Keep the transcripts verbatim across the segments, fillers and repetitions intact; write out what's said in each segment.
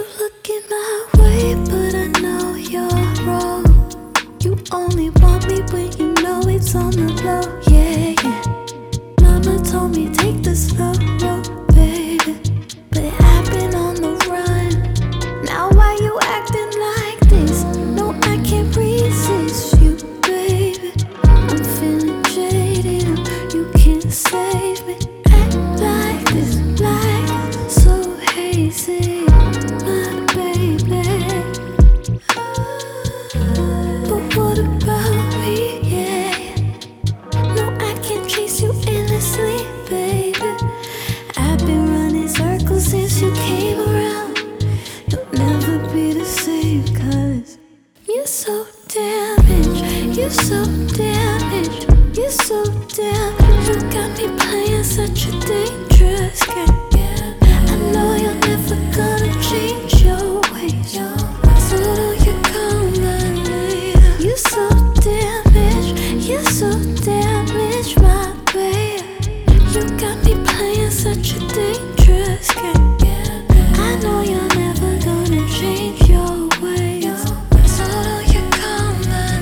looking my way, but I know you're wrong. You only want me when you know it's on the low. Yeah, yeah. Mama told me take the slow road, baby, but I've been on the run. Now why you acting like this? No, I can't resist you, baby. I'm feeling jaded and you can't save me. Act like this, like so hazy, my baby. But what about me? Yeah, no, I can't chase you endlessly, baby. I've been running circles since you came around. You'll never be the same, cause you're so damaged. You're so damaged. You're so damaged. You got me playing such a dangerous game. I know you're never gonna change your ways, so don't you come my way. You're so damaged. You're so damaged, my baby. You got me playing such a dangerous game. I know you're never gonna change your ways, so don't you come my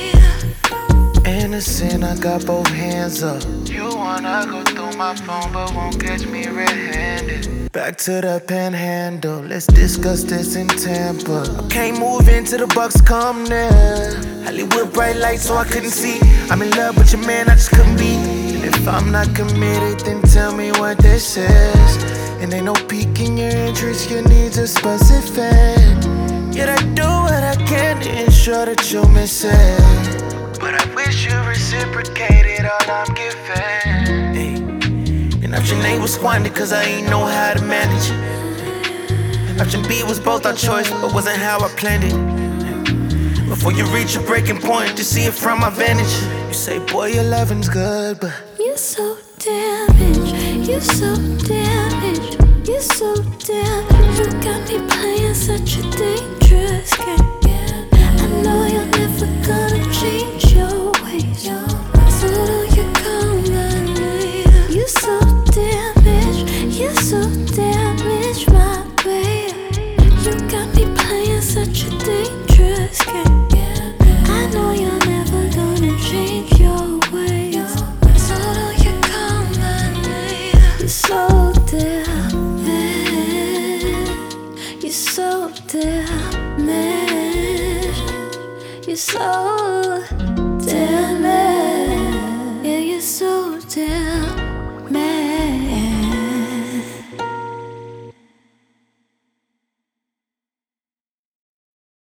way. Innocent, I got both hands up. You wanna go through my phone, but won't catch me red-handed. Back to the panhandle, let's discuss this in Tampa. I can't move into the Bucks, come there. Hollywood bright lights, so I couldn't see. I'm in love with your man, I just couldn't be. And if I'm not committed, then tell me what this is. And ain't no piquing your interest, your needs are specific. Yet I do what I can to ensure that you'll miss it. But I wish you reciprocated all I'm giving. Hey. And option A was squandered cause I ain't know how to manage it. Option B was both our choice, but wasn't how I planned it. Before you reach a breaking point, just see it from my vantage. You say, boy, your loving's good, but you're so damaged. You're so damaged. You're so damaged. You got me playing such a dangerous game. I know you're never gonna change your ways, so don't you come my way. You're so damaged. You're so damaged, my baby. You got me playing such a dangerous game. I know you're never gonna change your ways, so don't you come my way. You're so damaged. You're so damaged. You're so damaged. Yeah, you're so damaged.